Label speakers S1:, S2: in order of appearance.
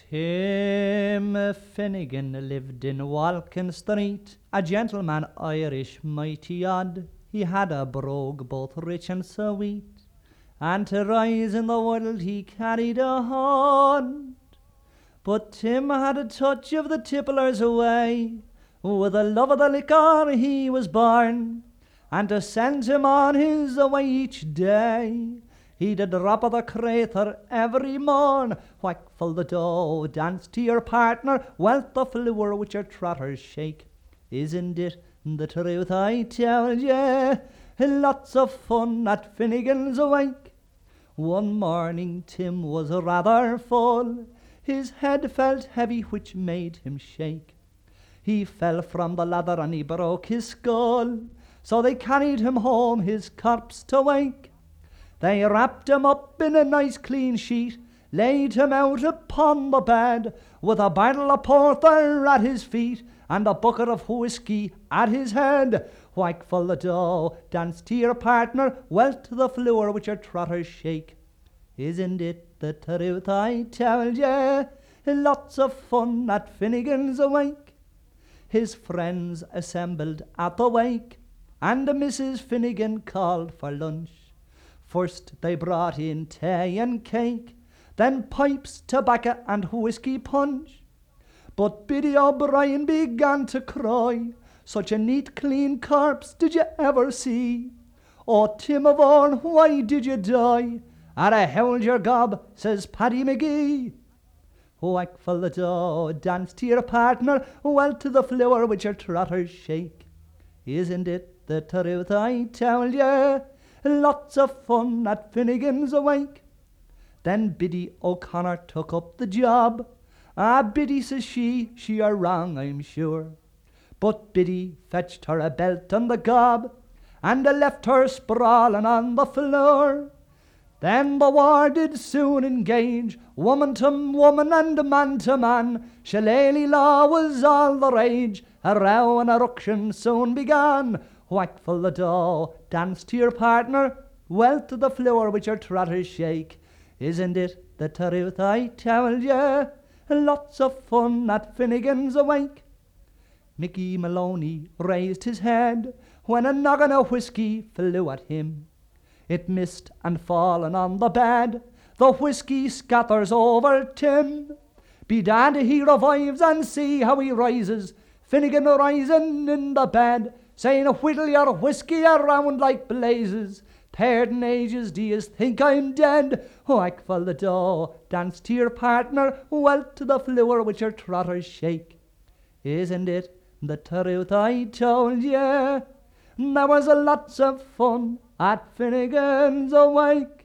S1: Tim Finnegan lived in Walkin Street, a gentleman Irish mighty odd. He had a brogue both rich and sweet, and to rise in the world he carried a horn. But Tim had a touch of the tippler's way, with a love of the liquor he was born, and to send him on his way each day, he'd a drop of the crater every morn. Whack full the dough, dance to your partner, wealth the floor with your trotters shake. Isn't it the truth I tell ye? Lots of fun at Finnegan's Wake. One morning Tim was rather full, his head felt heavy which made him shake. He fell from the ladder and he broke his skull, so they carried him home his corpse to wake. They wrapped him up in a nice clean sheet, laid him out upon the bed, with a barrel of porter at his feet, and a bucket of whiskey at his head. Whack full the dough, dance to your partner, welt to the floor with your trotters shake. Isn't it the truth I tell ye? Lots of fun at Finnegan's Wake. His friends assembled at the wake, and Mrs. Finnegan called for lunch. First they brought in tea and cake, then pipes, tobacco and whiskey punch. But Biddy O'Brien began to cry, such a neat clean corpse did you ever see? Oh, Tim of all, why did you die? Ara hold your gob, says Paddy McGee. Whack full the dough, dance to your partner, well to the floor with your trotters shake. Isn't it the truth I tell ye? Lots of fun at Finnegan's Wake. Then Biddy O'Connor took up the job. Ah, Biddy, says she are wrong, I'm sure. But Biddy fetched her a belt on the gob, and left her sprawling on the floor. Then the war did soon engage, woman to woman and man to man. Shillelagh law was all the rage, a row and a ruction soon began. Whack full the dough, dance to your partner, well to the floor with your trotters shake. Isn't it the truth I tell ye? Lots of fun at Finnegan's Wake. Mickey Maloney raised his head when a noggin of whiskey flew at him. It missed and fallen on the bed, the whiskey scatters over Tim. Bedad he revives and see how he rises, Finnegan rising in the bed, saying whittle your whiskey around like blazes. Pardon ages, do you think I'm dead? Whack full the dough, dance to your partner, well to the floor with your trotters shake. Isn't it the truth I told ye? There was lots of fun at Finnegan's Wake.